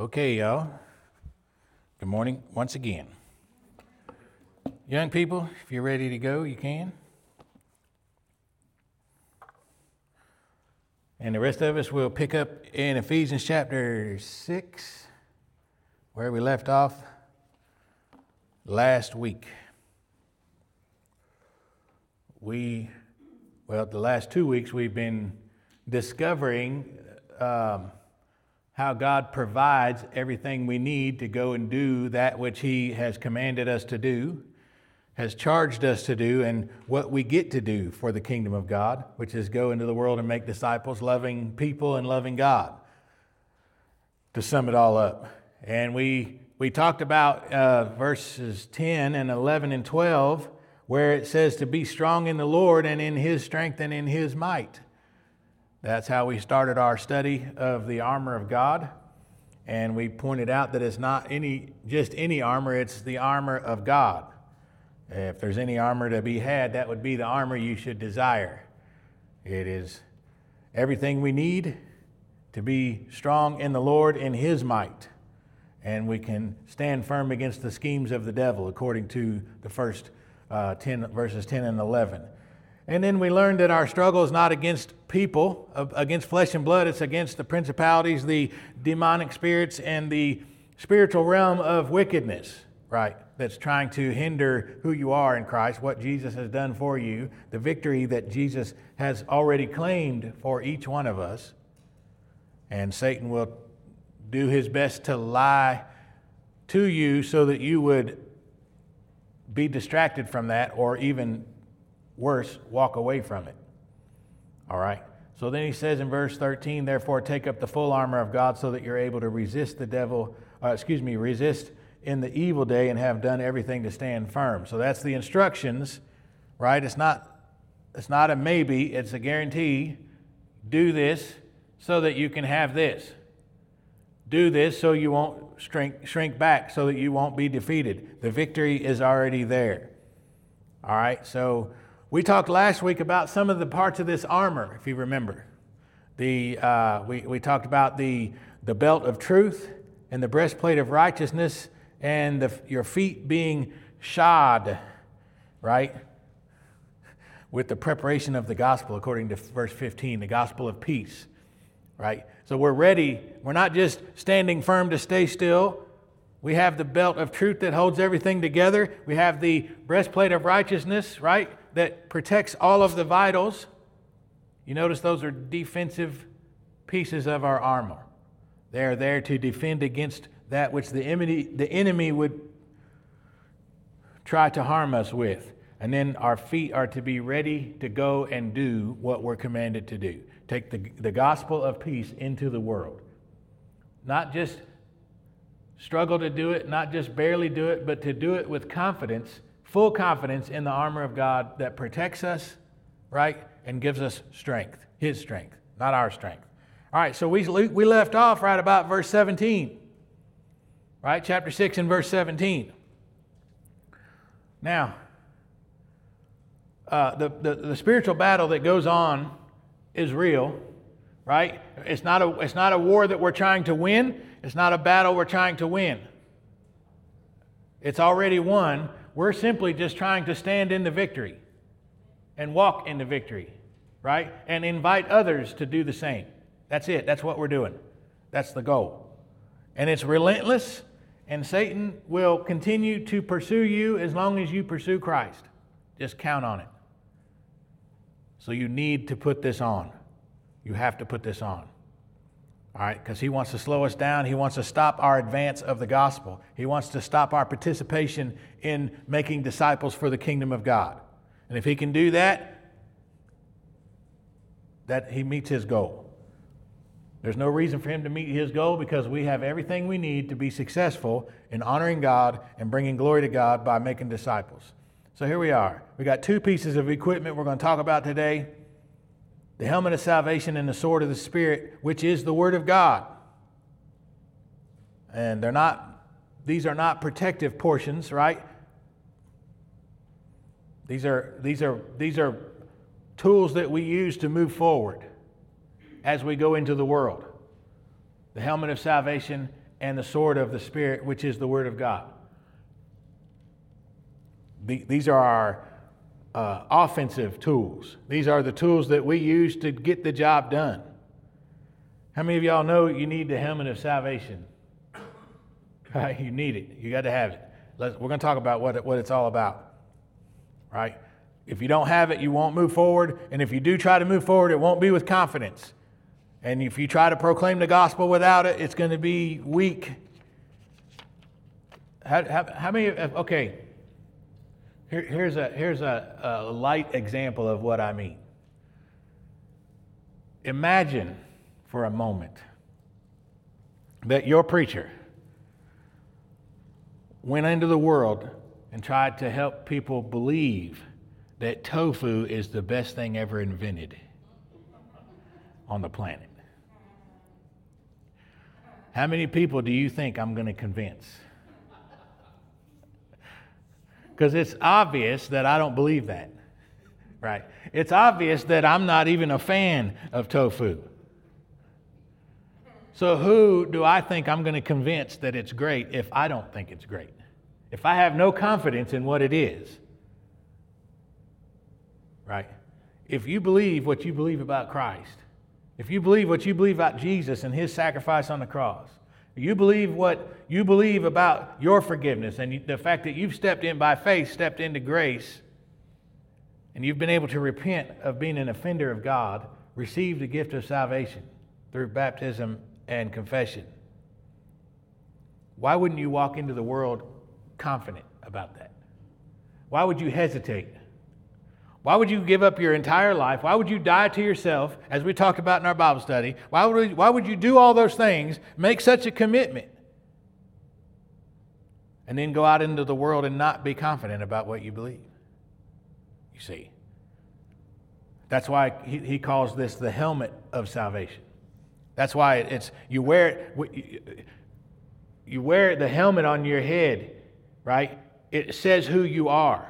Okay, y'all. Good morning once again. Young people, if you're ready to go, you can. And the rest of us will pick up in Ephesians chapter 6, where we left off last week. The last 2 weeks we've been discovering how God provides everything we need to go and do that which He has commanded us to do, has charged us to do, and what we get to do for the kingdom of God, which is go into the world and make disciples, loving people and loving God, to sum it all up. And we talked about verses 10 and 11 and 12, where it says to be strong in the Lord and in His strength and in His might. That's how we started our study of the armor of God. And we pointed out that it's not just any armor, it's the armor of God. If there's any armor to be had, that would be the armor you should desire. It is everything we need to be strong in the Lord in His might. And we can stand firm against the schemes of the devil, according to the first 10 verses 10 and 11. And then we learned that our struggle is not against people, against flesh and blood. It's against the principalities, the demonic spirits, and the spiritual realm of wickedness, right? That's trying to hinder who you are in Christ, what Jesus has done for you, the victory that Jesus has already claimed for each one of us. And Satan will do his best to lie to you so that you would be distracted from that, or even worse, walk away from it. All right. So then he says in verse 13, therefore take up the full armor of God so that you're able to resist resist in the evil day and have done everything to stand firm. So that's the instructions, right? It's not a maybe, it's a guarantee. Do this so that you can have this. Do this so you won't shrink back, so that you won't be defeated. The victory is already there. All right. So we talked last week about some of the parts of this armor, if you remember. We talked about the belt of truth and the breastplate of righteousness and your feet being shod, right, with the preparation of the gospel, according to verse 15, the gospel of peace, right? So we're ready. We're not just standing firm to stay still. We have the belt of truth that holds everything together. We have the breastplate of righteousness, right, that protects all of the vitals. You notice those are defensive pieces of our armor. They're there to defend against that which the enemy would try to harm us with. And then our feet are to be ready to go and do what we're commanded to do. Take the gospel of peace into the world. Not just struggle to do it, not just barely do it, but to do it with confidence, full confidence in the armor of God that protects us, right, and gives us strength, His strength, not our strength. All right, so we left off right about verse 17, right, chapter 6 and verse 17. Now, the spiritual battle that goes on is real, right? It's not a war that we're trying to win. It's not a battle we're trying to win. It's already won. We're simply just trying to stand in the victory and walk in the victory, right? And invite others to do the same. That's it. That's what we're doing. That's the goal. And it's relentless, and Satan will continue to pursue you as long as you pursue Christ. Just count on it. So you need to put this on. You have to put this on. All right, because he wants to slow us down. He wants to stop our advance of the gospel. He wants to stop our participation in making disciples for the kingdom of God. And if he can do that, he meets his goal. There's no reason for him to meet his goal, because we have everything we need to be successful in honoring God and bringing glory to God by making disciples. So here we are. We got two pieces of equipment we're going to talk about today. The helmet of salvation and the sword of the Spirit, which is the Word of God. And these are not protective portions, right? These are tools that we use to move forward as we go into the world. The helmet of salvation and the sword of the Spirit, which is the Word of God. These are our offensive tools. These are the tools that we use to get the job done. How many of y'all know you need the helmet of salvation? Right? You need it. You got to have it. We're going to talk about what it's all about. Right? If you don't have it, you won't move forward. And if you do try to move forward, it won't be with confidence. And if you try to proclaim the gospel without it, it's going to be weak. How many? Okay. Here's a light example of what I mean. Imagine for a moment that your preacher went into the world and tried to help people believe that tofu is the best thing ever invented on the planet. How many people do you think I'm going to convince? Because it's obvious that I don't believe that, right? It's obvious that I'm not even a fan of tofu. So who do I think I'm going to convince that it's great if I don't think it's great? If I have no confidence in what it is, right? If you believe what you believe about Christ, if you believe what you believe about Jesus and his sacrifice on the cross, you believe what you believe about your forgiveness and the fact that you've stepped in by faith, stepped into grace, and you've been able to repent of being an offender of God, received the gift of salvation through baptism and confession. Why wouldn't you walk into the world confident about that? Why would you hesitate? Why would you give up your entire life? Why would you die to yourself, as we talked about in our Bible study? Why would you do all those things, make such a commitment, and then go out into the world and not be confident about what you believe? You see, that's why he calls this the helmet of salvation. That's why it's you wear the helmet on your head, right? It says who you are.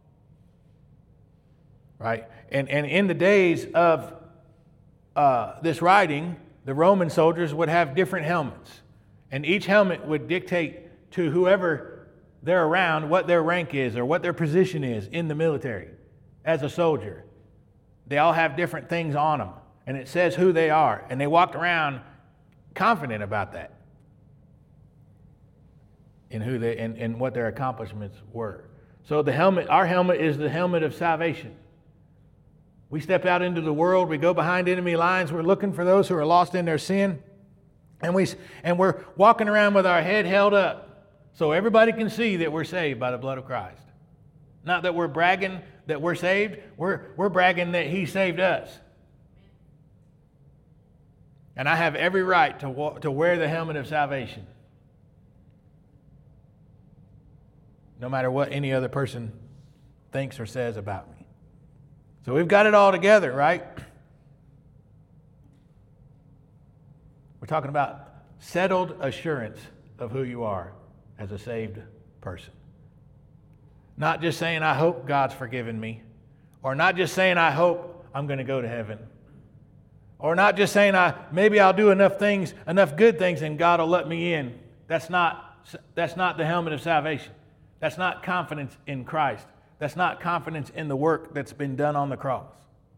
Right? And in the days of this writing, the Roman soldiers would have different helmets. And each helmet would dictate to whoever they're around what their rank is or what their position is in the military as a soldier. They all have different things on them. And it says who they are. And they walked around confident about that. In what their accomplishments were. So our helmet is the helmet of salvation. We step out into the world, we go behind enemy lines, we're looking for those who are lost in their sin, and we're walking around with our head held up so everybody can see that we're saved by the blood of Christ. Not that we're bragging that we're saved, we're bragging that he saved us. And I have every right to wear the helmet of salvation, no matter what any other person thinks or says about me. So we've got it all together, right? We're talking about settled assurance of who you are as a saved person. Not just saying, I hope God's forgiven me. Or not just saying, I hope I'm going to go to heaven. Or not just saying, maybe I'll do enough good things, and God will let me in. That's not the helmet of salvation. That's not confidence in Christ. That's not confidence in the work that's been done on the cross.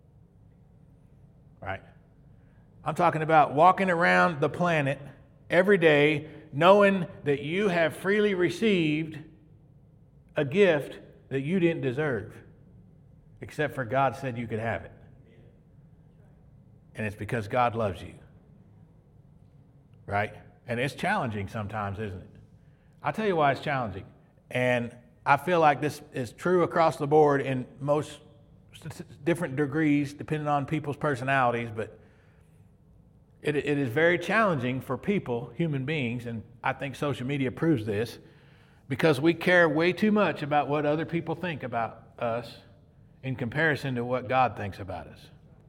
Right? I'm talking about walking around the planet every day knowing that you have freely received a gift that you didn't deserve, except for God said you could have it. And it's because God loves you. Right? And it's challenging sometimes, isn't it? I'll tell you why it's challenging. And I feel like this is true across the board in most different degrees, depending on people's personalities, but it is very challenging for people, human beings, and I think social media proves this, because we care way too much about what other people think about us in comparison to what God thinks about us.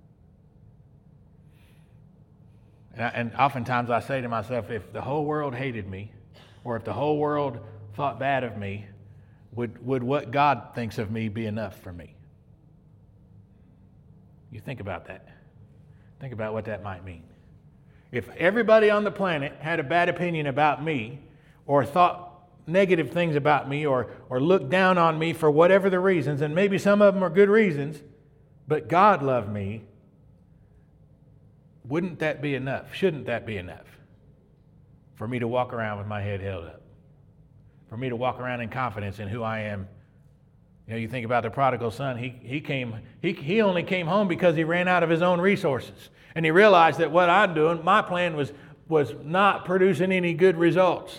And oftentimes I say to myself, if the whole world hated me, or if the whole world thought bad of me, would what God thinks of me be enough for me? You think about that. Think about what that might mean. If everybody on the planet had a bad opinion about me, or thought negative things about me, or looked down on me for whatever the reasons, and maybe some of them are good reasons, but God loved me, wouldn't that be enough? Shouldn't that be enough for me to walk around with my head held up? For me to walk around in confidence in who I am? You know, you think about the prodigal son. He only came home because he ran out of his own resources. And he realized that what I'm doing, my plan was not producing any good results.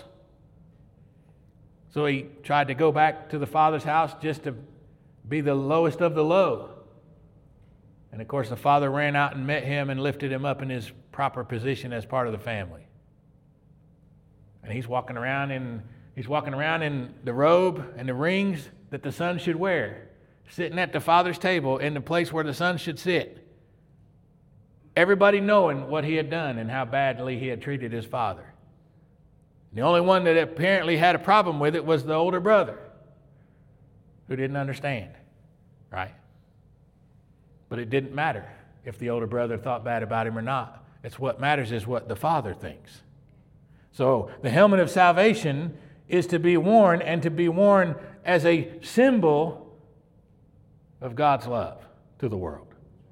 So he tried to go back to the father's house just to be the lowest of the low. And of course the father ran out and met him and lifted him up in his proper position as part of the family. And he's walking around in the robe and the rings that the son should wear, sitting at the father's table in the place where the son should sit. Everybody knowing what he had done and how badly he had treated his father. The only one that apparently had a problem with it was the older brother, who didn't understand, right? But it didn't matter if the older brother thought bad about him or not. It's what matters is what the father thinks. So the helmet of salvation is to be worn, and to be worn as a symbol of God's love to the world.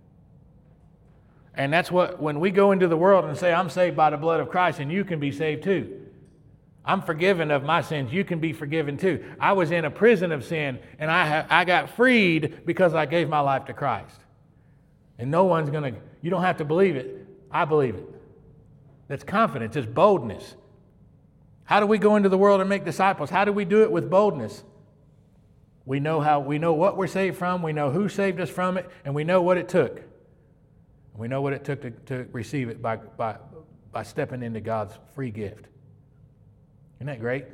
And that's what, when we go into the world and say, I'm saved by the blood of Christ, and you can be saved too. I'm forgiven of my sins. You can be forgiven too. I was in a prison of sin, and I got freed because I gave my life to Christ. And no one's going to, you don't have to believe it. I believe it. That's confidence. It's boldness. How do we go into the world and make disciples? How do we do it with boldness? We know what we're saved from, we know who saved us from it, and we know what it took. We know what it took to receive it by stepping into God's free gift. Isn't that great?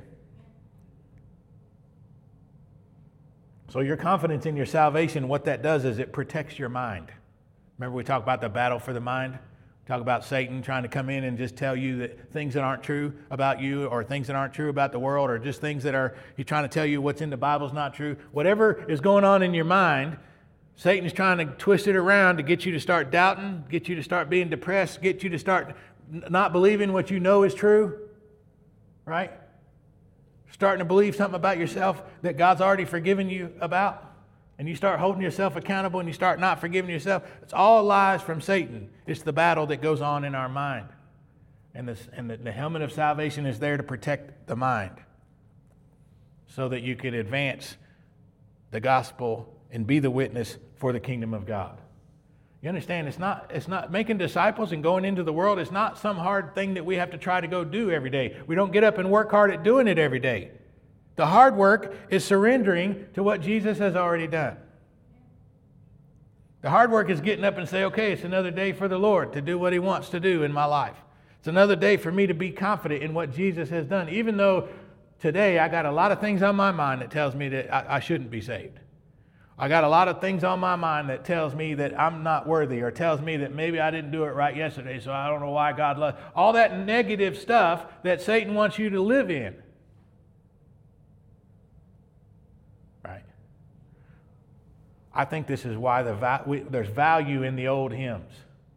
So your confidence in your salvation, what that does is it protects your mind. Remember we talked about the battle for the mind? Talk about Satan trying to come in and just tell you that things that aren't true about you, or things that aren't true about the world, or just things that he's trying to tell you what's in the Bible is not true. Whatever is going on in your mind, Satan's trying to twist it around to get you to start doubting, get you to start being depressed, get you to start not believing what you know is true, right? Starting to believe something about yourself that God's already forgiven you about. And you start holding yourself accountable and you start not forgiving yourself. It's all lies from Satan. It's the battle that goes on in our mind. And the helmet of salvation is there to protect the mind so that you can advance the gospel and be the witness for the kingdom of God. You understand? It's not making disciples and going into the world. It's not some hard thing that we have to try to go do every day. We don't get up and work hard at doing it every day. The hard work is surrendering to what Jesus has already done. The hard work is getting up and say, okay, it's another day for the Lord to do what he wants to do in my life. It's another day for me to be confident in what Jesus has done, even though today I got a lot of things on my mind that tells me that I shouldn't be saved. I got a lot of things on my mind that tells me that I'm not worthy, or tells me that maybe I didn't do it right yesterday, so I don't know why God loves. All that negative stuff that Satan wants you to live in. Right? I think this is why there's value in the old hymns.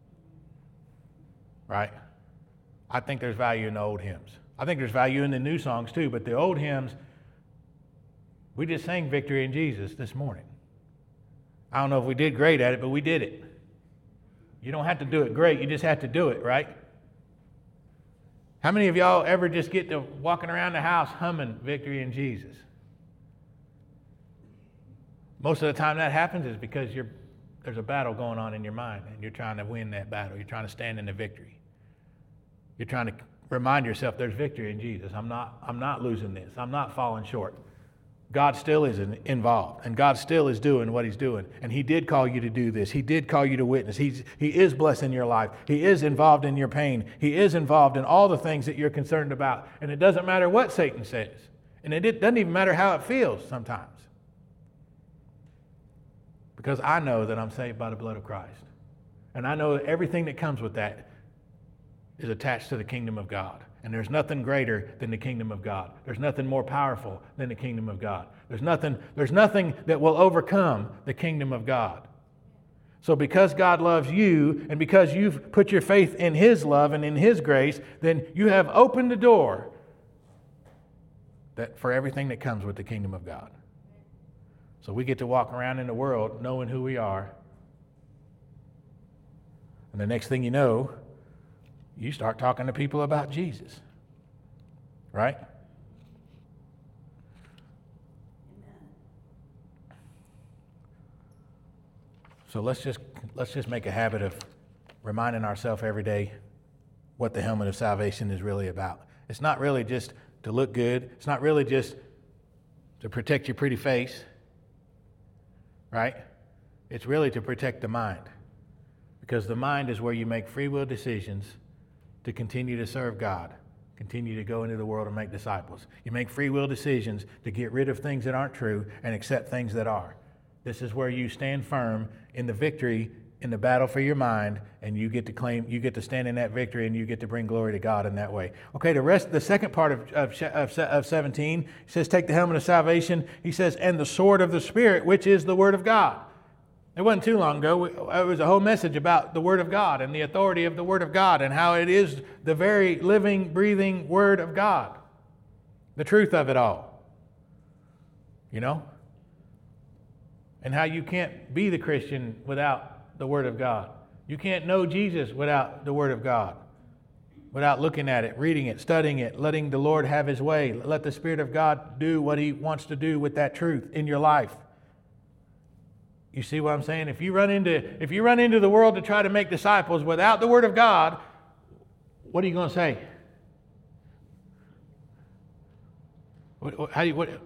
Right? I think there's value in the old hymns. I think there's value in the new songs too, but the old hymns, we just sang Victory in Jesus this morning. I don't know if we did great at it, but we did it. You don't have to do it great, you just have to do it, right? How many of y'all ever just get to walking around the house humming Victory in Jesus? Most of the time that happens is because there's a battle going on in your mind, and you're trying to win that battle. You're trying to stand in the victory. You're trying to remind yourself there's victory in Jesus. I'm not losing this. I'm not falling short. God still is involved, and God still is doing what he's doing. And he did call you to do this. He did call you to witness. He is blessing your life. He is involved in your pain. He is involved in all the things that you're concerned about. And it doesn't matter what Satan says. And it doesn't even matter how it feels sometimes. Because I know that I'm saved by the blood of Christ. And I know that everything that comes with that is attached to the kingdom of God. And there's nothing greater than the kingdom of God. There's nothing more powerful than the kingdom of God. There's nothing that will overcome the kingdom of God. So because God loves you and because you've put your faith in His love and in His grace, then you have opened the door for everything that comes with the kingdom of God. So we get to walk around in the world knowing who we are. And the next thing you know, you start talking to people about Jesus. Right? So let's just make a habit of reminding ourselves every day what the helmet of salvation is really about. It's not really just to look good. It's not really just to protect your pretty face, right? It's really to protect the mind, because the mind is where you make free will decisions to continue to serve God, continue to go into the world and make disciples. You make free will decisions to get rid of things that aren't true and accept things that are. This is where you stand firm in the victory, in the battle for your mind, and you get to stand in that victory, and you get to bring glory to God in that way. Okay, the second part of 17, he says, take the helmet of salvation. He says, and the sword of the Spirit, which is the Word of God. It wasn't too long ago. It was a whole message about the Word of God and the authority of the Word of God and how it is the very living, breathing Word of God. The truth of it all. You know? And how you can't be the Christian without the Word of God. You can't know Jesus without the Word of God. Without looking at it, reading it, studying it, letting the Lord have His way. Let the Spirit of God do what He wants to do with that truth in your life. You see what I'm saying? If you run into the world to try to make disciples without the Word of God, what are you going to say? How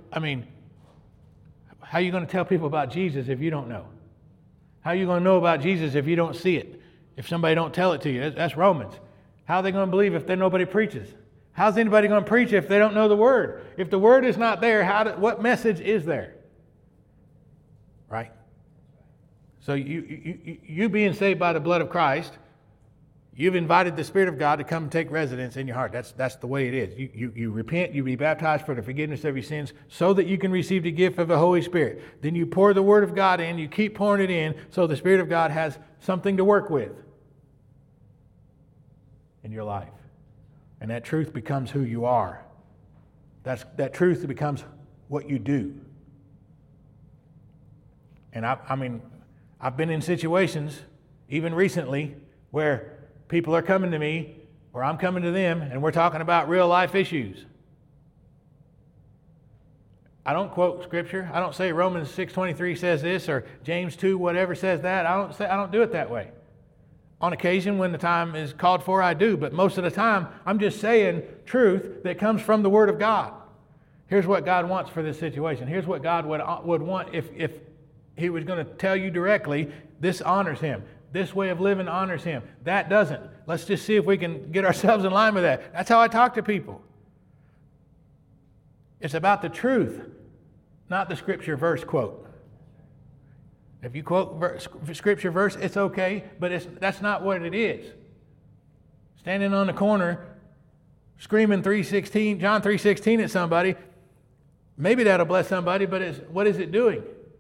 are you going to tell people about Jesus if you don't know? How are you going to know about Jesus if you don't see it? If somebody don't tell it to you? That's Romans. How are they going to believe if nobody preaches? How's anybody going to preach if they don't know the Word? If the Word is not there, what message is there? Right? So you being saved by the blood of Christ, you've invited the Spirit of God to come and take residence in your heart. That's the way it is. You repent, you be baptized for the forgiveness of your sins so that you can receive the gift of the Holy Spirit. Then you pour the Word of God in, you keep pouring it in so the Spirit of God has something to work with in your life. And that truth becomes who you are. That truth becomes what you do. And I've been in situations, even recently, where people are coming to me, or I'm coming to them, and we're talking about real life issues. I don't quote Scripture. I don't say Romans 6:23 says this, or James 2 whatever says that. I don't do it that way. On occasion, when the time is called for, I do. But most of the time, I'm just saying truth that comes from the Word of God. Here's what God wants for this situation. Here's what God would want if He was going to tell you directly, this honors Him. This way of living honors Him. That doesn't. Let's just see if we can get ourselves in line with that. That's how I talk to people. It's about the truth, not the Scripture verse quote. If you quote Scripture verse, it's okay, but that's not what it is. Standing on the corner, screaming John 3:16 at somebody, maybe that'll bless somebody, but what is it doing?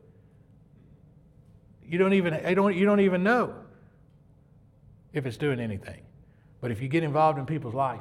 You don't even know if it's doing anything. But if you get involved in people's life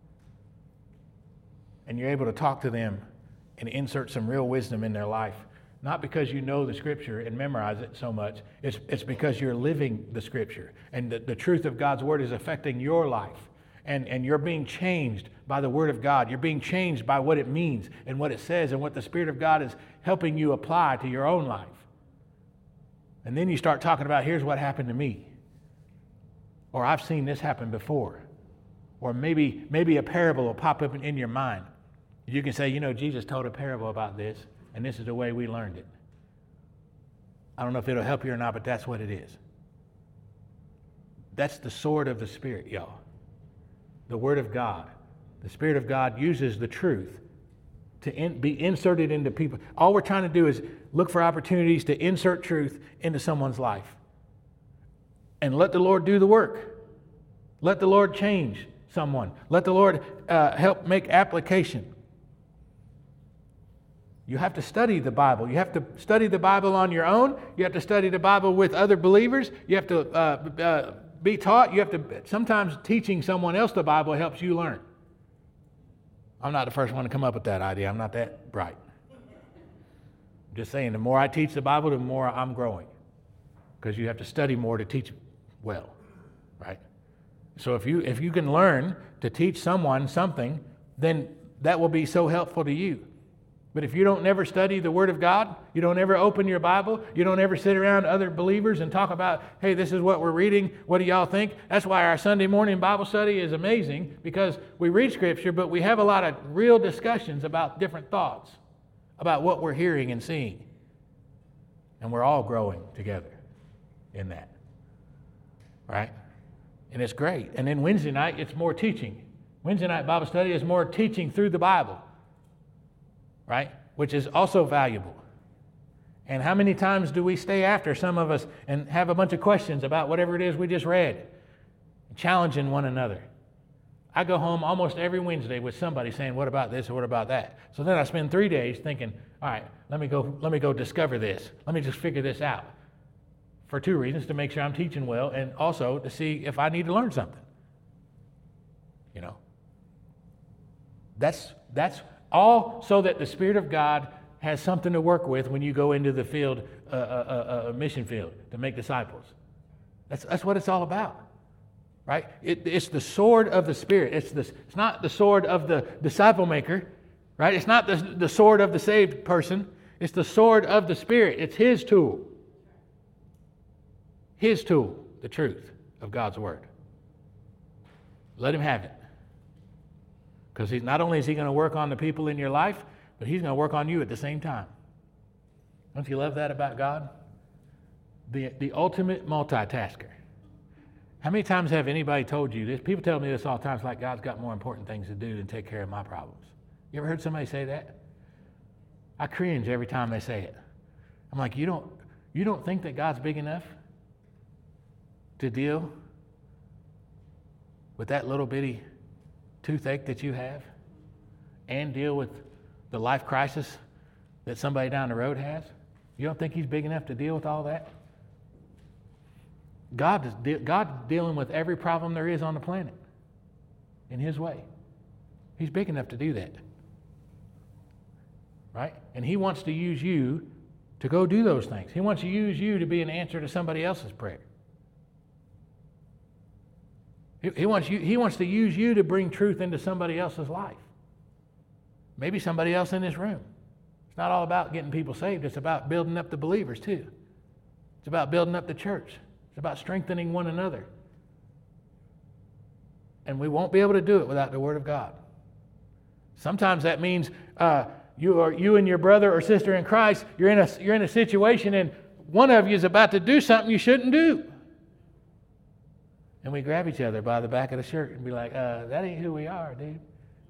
and you're able to talk to them and insert some real wisdom in their life, not because you know the Scripture and memorize it so much, it's because you're living the Scripture and the truth of God's Word is affecting your life. And you're being changed by the Word of God. You're being changed by what it means and what it says and what the Spirit of God is helping you apply to your own life. And then you start talking about, here's what happened to me. Or I've seen this happen before. Or maybe a parable will pop up in your mind. You can say, Jesus told a parable about this, and this is the way we learned it. I don't know if it'll help you or not, but that's what it is. That's the sword of the Spirit, y'all. The Word of God. The Spirit of God uses the truth to be inserted into people. All we're trying to do is look for opportunities to insert truth into someone's life. And let the Lord do the work. Let the Lord change someone. Let the Lord help make application. You have to study the Bible. You have to study the Bible on your own. You have to study the Bible with other believers. You have to be taught. You have to, sometimes teaching someone else the Bible helps you learn. I'm not the first one to come up with that idea. I'm not that bright. I'm just saying, the more I teach the Bible, the more I'm growing. Because you have to study more to teach well, right? So if you can learn to teach someone something, then that will be so helpful to you. But if you don't never study the Word of God, you don't ever open your Bible, you don't ever sit around other believers and talk about, hey, this is what we're reading, what do y'all think? That's why our Sunday morning Bible study is amazing, because we read Scripture, but we have a lot of real discussions about different thoughts, about what we're hearing and seeing. And we're all growing together in that, right? And it's great. And then Wednesday night, it's more teaching. Wednesday night Bible study is more teaching through the Bible, right? Which is also valuable. And how many times do we stay after, some of us, and have a bunch of questions about whatever it is we just read, challenging one another? I go home almost every Wednesday with somebody saying, what about this or what about that? So then I spend 3 days thinking, all right, let me go discover this. Let me just figure this out. For 2 reasons: to make sure I'm teaching well, and also to see if I need to learn something. You know, that's all so that the Spirit of God has something to work with when you go into the field, a mission field, to make disciples. That's what it's all about, right? It's the sword of the Spirit. It's not the sword of the disciple maker, right? It's not the sword of the saved person. It's the sword of the Spirit. It's His tool. His tool, the truth of God's Word. Let Him have it. Because not only is He going to work on the people in your life, but He's going to work on you at the same time. Don't you love that about God? The ultimate multitasker. How many times have anybody told you this? People tell me this all the time. It's like, God's got more important things to do than take care of my problems. You ever heard somebody say that? I cringe every time they say it. I'm like, you don't think that God's big enough to deal with that little bitty toothache that you have, and deal with the life crisis that somebody down the road has? You don't think He's big enough to deal with all that? God's dealing with every problem there is on the planet in His way. He's big enough to do that, right? And He wants to use you to go do those things. He wants to use you to be an answer to somebody else's prayer. He wants to use you to bring truth into somebody else's life. Maybe somebody else in this room. It's not all about getting people saved. It's about building up the believers too. It's about building up the church. It's about strengthening one another. And we won't be able to do it without the Word of God. Sometimes that means you and your brother or sister in Christ, you're in a situation and one of you is about to do something you shouldn't do. And we grab each other by the back of the shirt and be like, that ain't who we are, dude.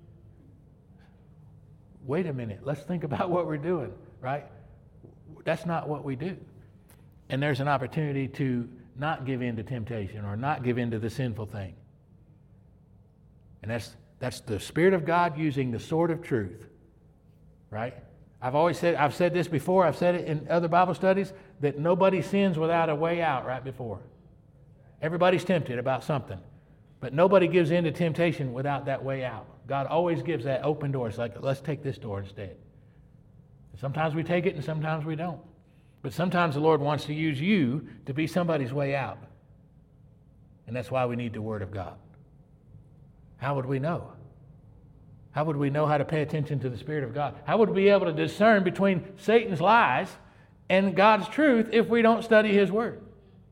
Wait a minute. Let's think about what we're doing, right? That's not what we do. And there's an opportunity to not give in to temptation or not give in to the sinful thing. And that's the Spirit of God using the sword of truth, right? I've said this before, I've said it in other Bible studies, that nobody sins without a way out right before. Everybody's tempted about something, but nobody gives in to temptation without that way out. God always gives that open door. It's like, let's take this door instead. Sometimes we take it and sometimes we don't. But sometimes the Lord wants to use you to be somebody's way out. And that's why we need the Word of God. How would we know? How would we know how to pay attention to the Spirit of God? How would we be able to discern between Satan's lies and God's truth if we don't study His Word?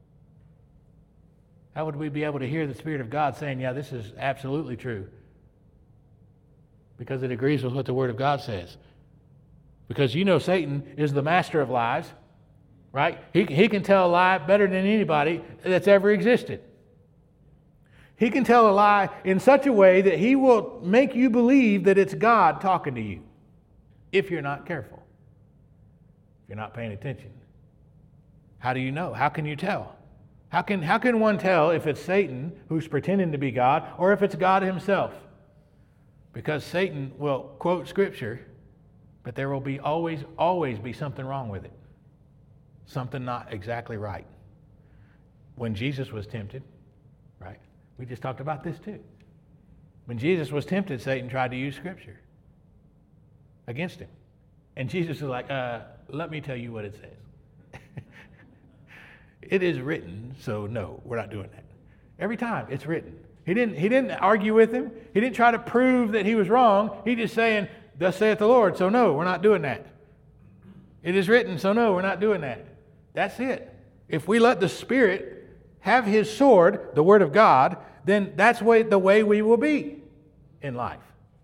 How would we be able to hear the Spirit of God saying, yeah, this is absolutely true? Because it agrees with what the Word of God says. Because you know Satan is the master of lies, right? He can tell a lie better than anybody that's ever existed. He can tell a lie in such a way that he will make you believe that it's God talking to you, if you're not careful, if you're not paying attention. How do you know? How can you tell? How can one tell if it's Satan who's pretending to be God or if it's God Himself? Because Satan will quote Scripture, But there will be always be something wrong with it. Something not exactly right. When Jesus was tempted, right? We just talked about this too. When Jesus was tempted, Satan tried to use Scripture against him. And Jesus was like, let me tell you what it says. It is written, so no, we're not doing that. Every time it's written. He didn't argue with him. He didn't try to prove that he was wrong. He just saying, thus saith the Lord, so no, we're not doing that. It is written, so no, we're not doing that. That's it. If we let the Spirit have His sword, the Word of God, then that's the way we will be in life.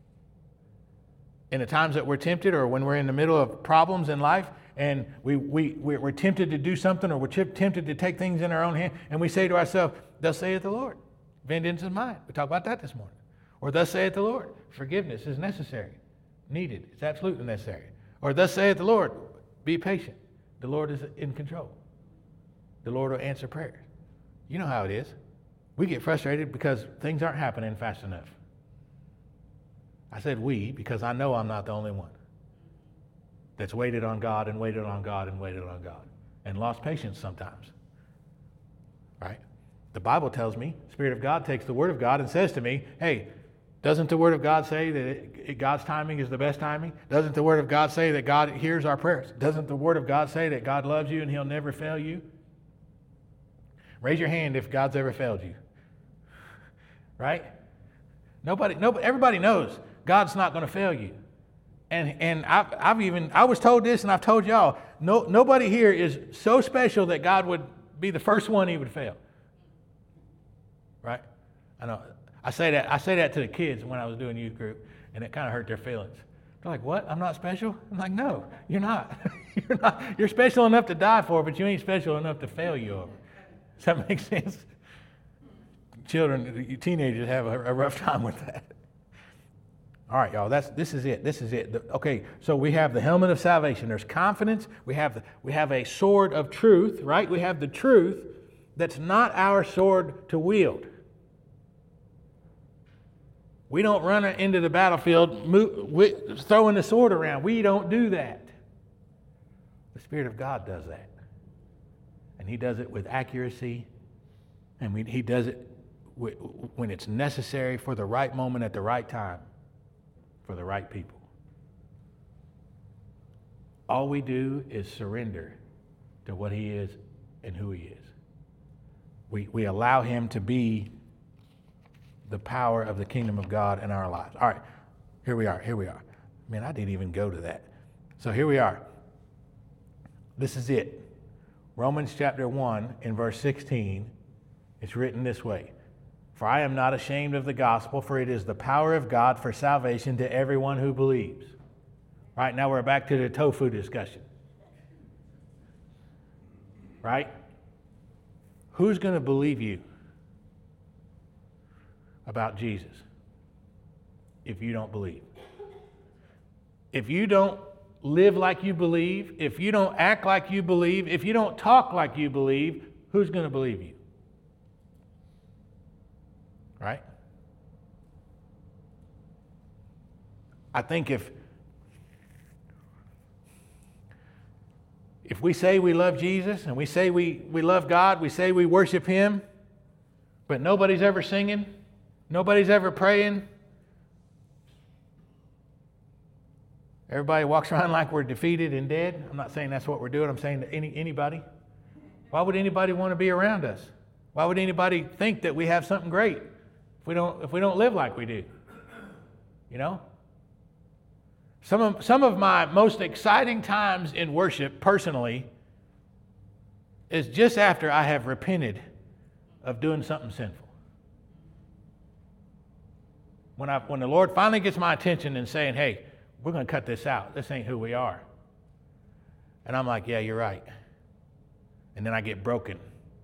In the times that we're tempted, or when we're in the middle of problems in life, and we're tempted to do something, or we're tempted to take things in our own hand, and we say to ourselves, thus saith the Lord, vengeance is mine. We talked about that this morning. Or thus saith the Lord, forgiveness is necessary, needed, it's absolutely necessary. Or thus saith the Lord, be patient. The Lord is in control. The Lord will answer prayers. You know how it is. We get frustrated because things aren't happening fast enough. I said we because I know I'm not the only one that's waited on God and waited on God and waited on God and lost patience sometimes. Right? The Bible tells me, Spirit of God takes the Word of God and says to me, hey, doesn't the Word of God say that God's timing is the best timing? Doesn't the Word of God say that God hears our prayers? Doesn't the Word of God say that God loves you and He'll never fail you? Raise your hand if God's ever failed you. Right? Everybody knows God's not going to fail you. And I was told this, and I've told y'all, nobody here is so special that God would be the first one He would fail. Right? I know. I say that to the kids when I was doing youth group, and it kind of hurt their feelings. They're like, what? I'm not special? I'm like, no, you're not. You're not. You're special enough to die for, but you ain't special enough to fail you over. Does that make sense? Children, teenagers have a rough time with that. All right, y'all. This is it. Okay, so we have the helmet of salvation. There's confidence. We have a sword of truth, right? We have the truth that's not our sword to wield. We don't run into the battlefield throwing the sword around. We don't do that. The Spirit of God does that. And He does it with accuracy. And He does it when it's necessary for the right moment at the right time for the right people. All we do is surrender to what He is and who He is. We allow Him to be the power of the kingdom of God in our lives. All right, here we are. Man, I didn't even go to that. So here we are. This is it. Romans chapter 1 in verse 16, it's written this way. For I am not ashamed of the gospel, for it is the power of God for salvation to everyone who believes. Right, now we're back to the tofu discussion. Right? Who's going to believe you about Jesus if you don't believe? If you don't live like you believe, if you don't act like you believe, if you don't talk like you believe, who's going to believe you? Right? I think if we say we love Jesus and we say we love God, we say we worship Him, but nobody's ever singing, nobody's ever praying, everybody walks around like we're defeated and dead. I'm not saying that's what we're doing. I'm saying to anybody. Why would anybody want to be around us? Why would anybody think that we have something great if we don't live like we do? You know? Some of my most exciting times in worship, personally, is just after I have repented of doing something sinful. When the Lord finally gets my attention and saying, hey, we're going to cut this out. This ain't who we are. And I'm like, yeah, you're right. And then I get broken.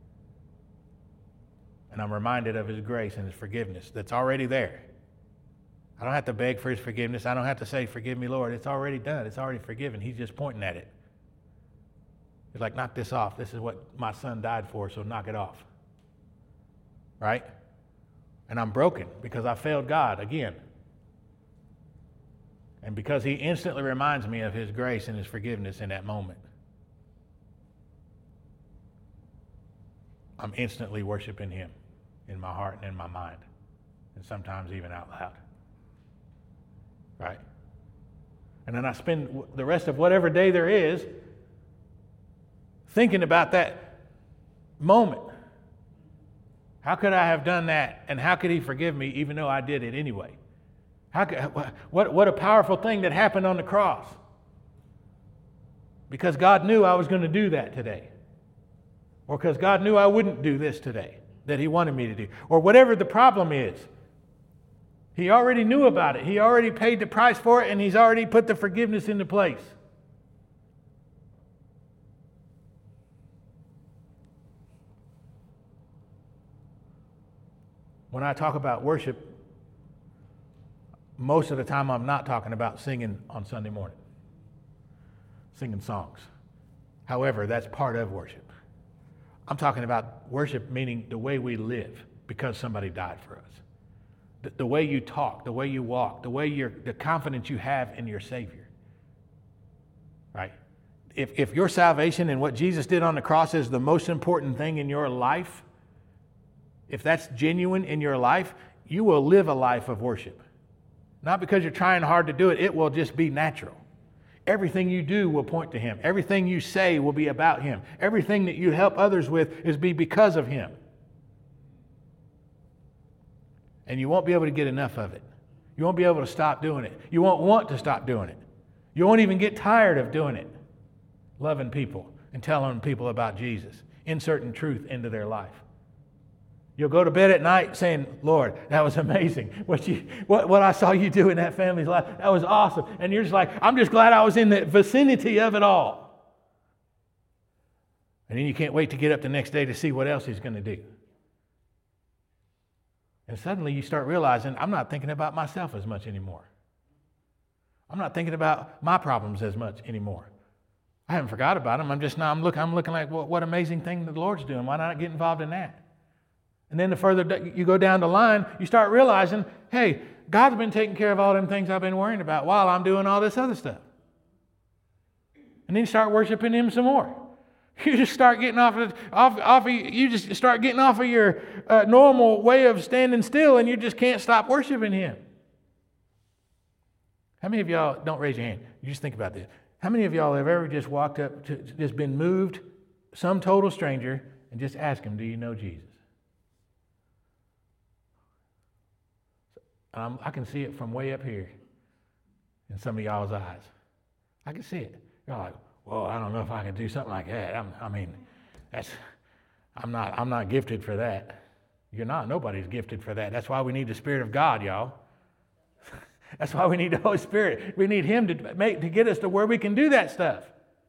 And I'm reminded of His grace and His forgiveness that's already there. I don't have to beg for His forgiveness. I don't have to say, forgive me, Lord. It's already done. It's already forgiven. He's just pointing at it. He's like, knock this off. This is what my Son died for, so knock it off. Right? And I'm broken because I failed God again. And because he instantly reminds me of his grace and his forgiveness in that moment, I'm instantly worshiping him in my heart and in my mind, and sometimes even out loud. Right? And then I spend the rest of whatever day there is thinking about that moment. How could I have done that? And how could he forgive me even though I did it anyway? What a powerful thing that happened on the cross. Because God knew I was going to do that today. Or because God knew I wouldn't do this today that he wanted me to do. Or whatever the problem is. He already knew about it. He already paid the price for it, and he's already put the forgiveness into place. When I talk about worship, most of the time I'm not talking about singing on Sunday morning, singing songs. However, that's part of worship. I'm talking about worship meaning the way we live because somebody died for us. The way you talk, the way you walk, the confidence you have in your Savior. Right? If your salvation and what Jesus did on the cross is the most important thing in your life, if that's genuine in your life, you will live a life of worship. Not because you're trying hard to do it, it will just be natural. Everything you do will point to him. Everything you say will be about him. Everything that you help others with is because of him. And you won't be able to get enough of it. You won't be able to stop doing it. You won't want to stop doing it. You won't even get tired of doing it. Loving people and telling people about Jesus. Inserting truth into their life. You'll go to bed at night saying, Lord, that was amazing. What I saw you do in that family's life, that was awesome. And you're just like, I'm just glad I was in the vicinity of it all. And then you can't wait to get up the next day to see what else he's going to do. And suddenly you start realizing, I'm not thinking about myself as much anymore. I'm not thinking about my problems as much anymore. I haven't forgot about them. I'm looking like, what amazing thing the Lord's doing. Why not get involved in that? And then the further you go down the line, you start realizing, hey, God's been taking care of all them things I've been worrying about while I'm doing all this other stuff. And then you start worshiping him some more. You just start getting off of your normal way of standing still, and you just can't stop worshiping him. How many of y'all, don't raise your hand, you just think about this. How many of y'all have ever just walked up to, just been moved, some total stranger, and just asked him, do you know Jesus? I can see it from way up here in some of y'all's eyes. I can see it. You're like, well, I don't know if I can do something like that. I'm not gifted for that. You're not. Nobody's gifted for that. That's why we need the Spirit of God, y'all. That's why we need the Holy Spirit. We need him to get us to where we can do that stuff.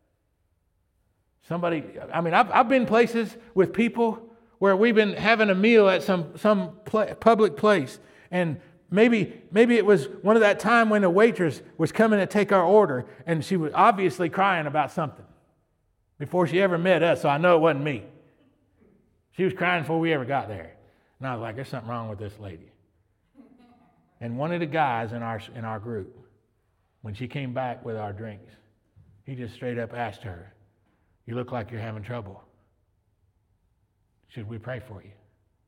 I've been places with people where we've been having a meal at some public place, and maybe it was one of that time when the waitress was coming to take our order, and she was obviously crying about something before she ever met us, so I know it wasn't me. She was crying before we ever got there. And I was like, there's something wrong with this lady. And one of the guys in our group, when she came back with our drinks, he just straight up asked her, you look like you're having trouble. Should we pray for you?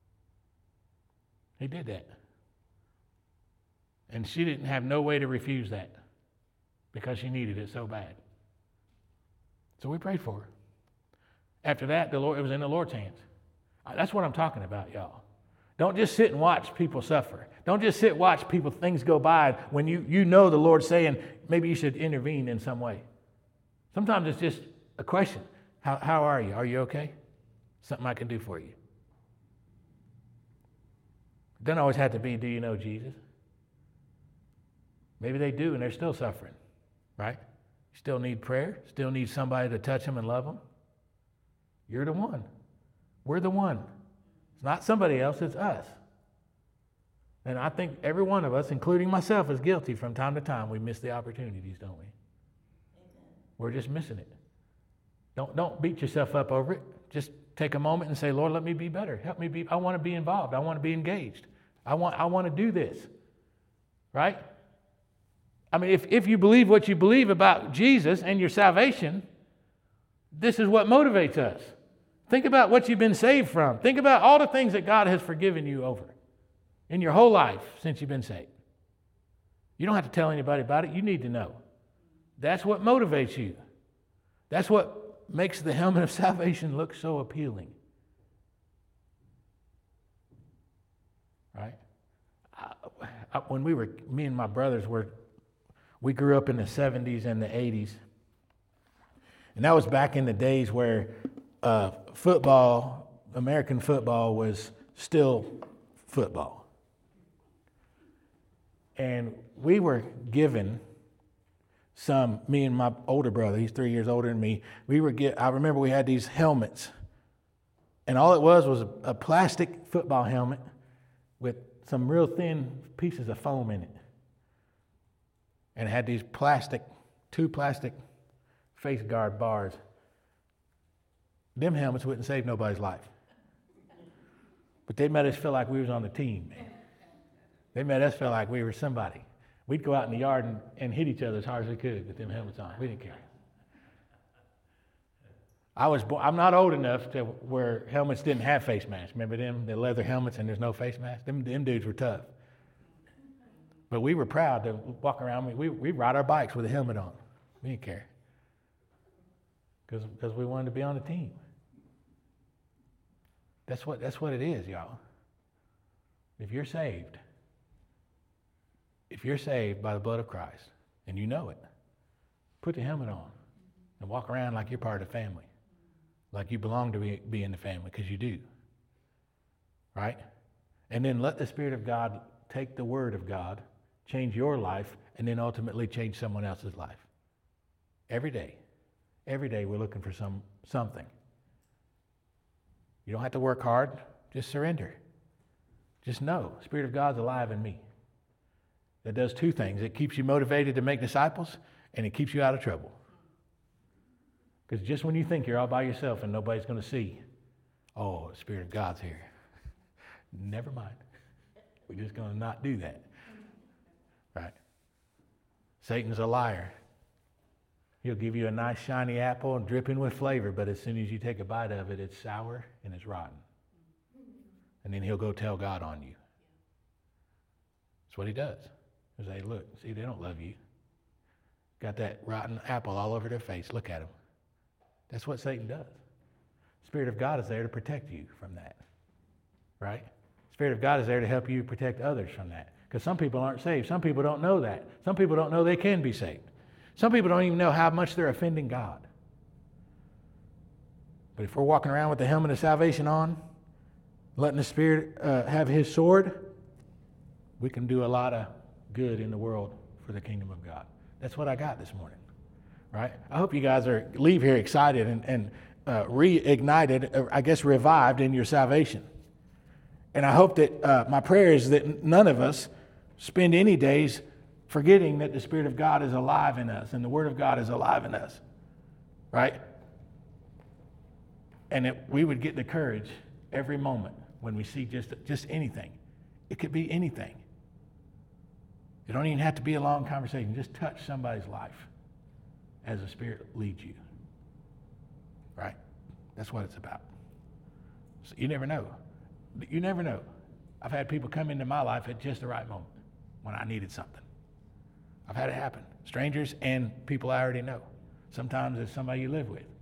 He did that. And she didn't have no way to refuse that because she needed it so bad. So we prayed for her. After that, it was in the Lord's hands. That's what I'm talking about, y'all. Don't just sit and watch people suffer. Don't just sit and watch things go by when you know the Lord's saying maybe you should intervene in some way. Sometimes it's just a question. How are you? Are you okay? Something I can do for you. It doesn't always have to be, do you know Jesus? Maybe they do and they're still suffering, right? Still need prayer, still need somebody to touch them and love them. You're the one. We're the one. It's not somebody else, it's us. And I think every one of us, including myself, is guilty from time to time. We miss the opportunities, don't we? Amen. We're just missing it. Don't beat yourself up over it. Just take a moment and say, Lord, let me be better. Help me be. I want to be involved. I want to be engaged. I want to do this. Right? I mean, if you believe what you believe about Jesus and your salvation, this is what motivates us. Think about what you've been saved from. Think about all the things that God has forgiven you over in your whole life since you've been saved. You don't have to tell anybody about it. You need to know. That's what motivates you. That's what makes the helmet of salvation look so appealing. Right? When me and my brothers we grew up in the 70s and the 80s. And that was back in the days where football, American football, was still football. And we were given me and my older brother, he's 3 years older than me, I remember we had these helmets. And all it was a plastic football helmet with some real thin pieces of foam in it. And it had these two plastic face guard bars. Them helmets wouldn't save nobody's life. But they made us feel like we was on the team, man. They made us feel like we were somebody. We'd go out in the yard and hit each other as hard as we could with them helmets on. We didn't care. I'm not old enough to where helmets didn't have face masks. Remember them, the leather helmets and there's no face mask? Them dudes were tough. But we were proud to walk around. We'd ride our bikes with a helmet on. We didn't care. Because we wanted to be on the team. That's what it is, y'all. If you're saved by the blood of Christ, and you know it, put the helmet on and walk around like you're part of the family. Like you belong to be in the family, because you do. Right? And then let the Spirit of God take the Word of God, change your life, and then ultimately change someone else's life. Every day. Every day we're looking for something. You don't have to work hard. Just surrender. Just know, the Spirit of God's alive in me. That does two things. It keeps you motivated to make disciples, and it keeps you out of trouble. Because just when you think you're all by yourself and nobody's going to see, oh, the Spirit of God's here. Never mind. We're just going to not do that. Right? Satan's a liar. He'll give you a nice shiny apple and dripping with flavor, but as soon as you take a bite of it, it's sour and it's rotten. And then he'll go tell God on you. That's what he does. He'll say, look, see, they don't love you. Got that rotten apple all over their face. Look at them. That's what Satan does. The Spirit of God is there to protect you from that. Right? The Spirit of God is there to help you protect others from that. Because some people aren't saved. Some people don't know that. Some people don't know they can be saved. Some people don't even know how much they're offending God. But if we're walking around with the helmet of salvation on, letting the Spirit have His sword, we can do a lot of good in the world for the kingdom of God. That's what I got this morning, right? I hope you guys leave here excited and reignited, I guess revived in your salvation. And I hope that my prayer is that none of us spend any days forgetting that the Spirit of God is alive in us and the Word of God is alive in us, right? And that we would get the courage every moment when we see just anything. It could be anything. It don't even have to be a long conversation. Just touch somebody's life as the Spirit leads you, right? That's what it's about. So you never know. You never know. I've had people come into my life at just the right moment when I needed something. I've had it happen. Strangers and people I already know. Sometimes it's somebody you live with.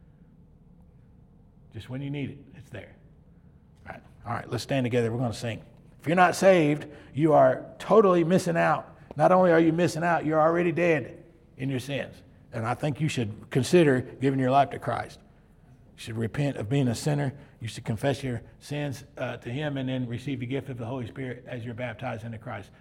Just when you need it, it's there. All right, let's stand together. We're going to sing. If you're not saved, you are totally missing out. Not only are you missing out, you're already dead in your sins. And I think you should consider giving your life to Christ. You should repent of being a sinner. You should confess your sins to Him and then receive the gift of the Holy Spirit as you're baptized into Christ.